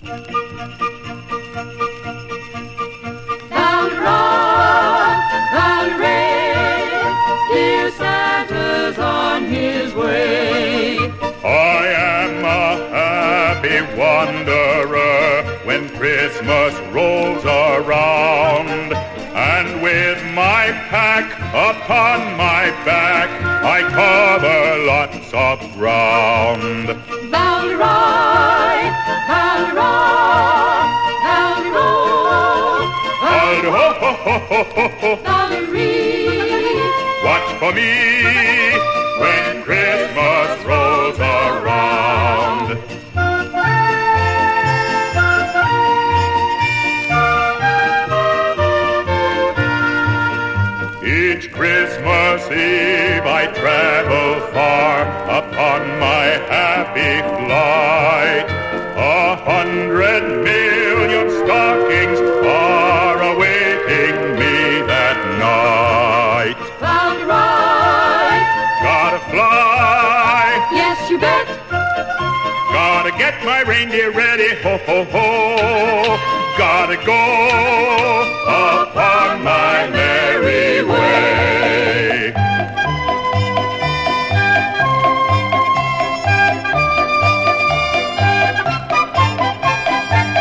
Bound rock, bound red, dear Santa's on his way. I am a happy wanderer when Christmas rolls around, and with my pack upon my back I cover lots of ground. Bound right, bound wrong, bound roll, bound Ho ho ho ho ho ho. Valerie. Watch for me when Christmas rolls around. Each Christmas Eve I travel far upon my happy flight. 100,000,000 stockings are awaiting me that night. Bound right, Gotta fly, yes you bet. gotta get my reindeer ready, ho ho ho. Gotta go